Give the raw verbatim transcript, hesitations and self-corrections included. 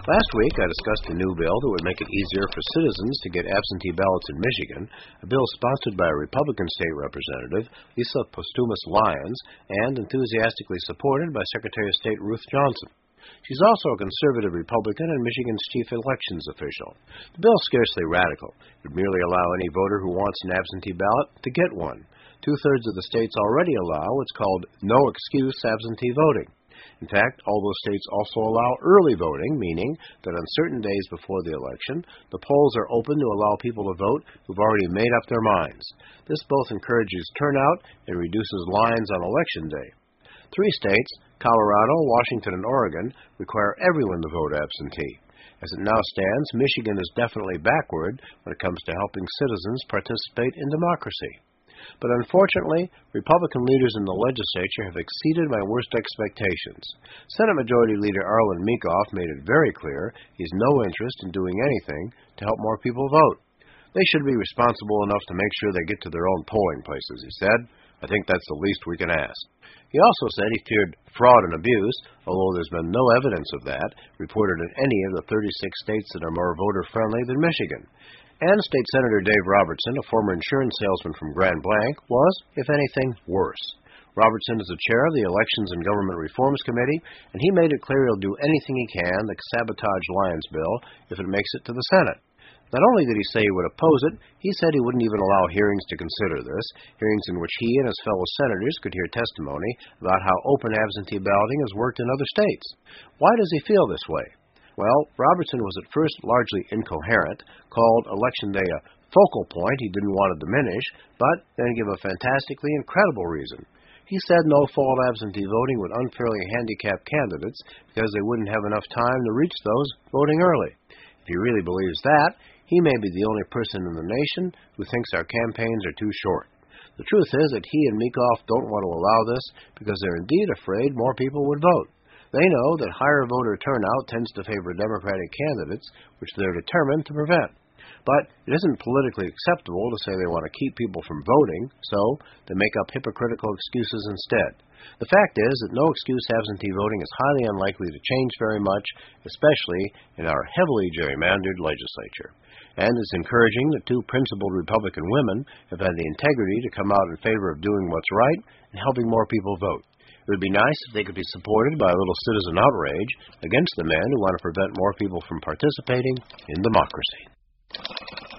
Last week, I discussed a new bill that would make it easier for citizens to get absentee ballots in Michigan, a bill sponsored by a Republican state representative, Lisa Posthumus-Lyons, and enthusiastically supported by Secretary of State Ruth Johnson. She's also a conservative Republican and Michigan's chief elections official. The bill is scarcely radical. It would merely allow any voter who wants an absentee ballot to get one. Two-thirds of the states already allow what's called no-excuse absentee voting. In fact, all those states also allow early voting, meaning that on certain days before the election, the polls are open to allow people to vote who've already made up their minds. This both encourages turnout and reduces lines on election day. Three states, Colorado, Washington, and Oregon, require everyone to vote absentee. As it now stands, Michigan is definitely backward when it comes to helping citizens participate in democracy. But unfortunately, Republican leaders in the legislature have exceeded my worst expectations. Senate Majority Leader Arlen Meekhof made it very clear he has no interest in doing anything to help more people vote. They should be responsible enough to make sure they get to their own polling places, he said. I think that's the least we can ask. He also said he feared fraud and abuse, although there's been no evidence of that reported in any of the thirty-six states that are more voter-friendly than Michigan. And State Senator Dave Robertson, a former insurance salesman from Grand Blanc, was, if anything, worse. Robertson is the chair of the Elections and Government Reforms Committee, and he made it clear he'll do anything he can to sabotage Lyons' bill if it makes it to the Senate. Not only did he say he would oppose it, he said he wouldn't even allow hearings to consider this, hearings in which he and his fellow senators could hear testimony about how open absentee balloting has worked in other states. Why does he feel this way? Well, Robertson was at first largely incoherent, called Election Day a focal point he didn't want to diminish, but then gave a fantastically incredible reason. He said no-fault absentee voting would unfairly handicap candidates because they wouldn't have enough time to reach those voting early. If he really believes that, he may be the only person in the nation who thinks our campaigns are too short. The truth is that he and Meekhof don't want to allow this because they're indeed afraid more people would vote. They know that higher voter turnout tends to favor Democratic candidates, which they're determined to prevent. But it isn't politically acceptable to say they want to keep people from voting, so they make up hypocritical excuses instead. The fact is that no-excuse absentee voting is highly unlikely to change very much, especially in our heavily gerrymandered legislature. And it's encouraging that two principled Republican women have had the integrity to come out in favor of doing what's right and helping more people vote. It would be nice if they could be supported by a little citizen outrage against the men who want to prevent more people from participating in democracy.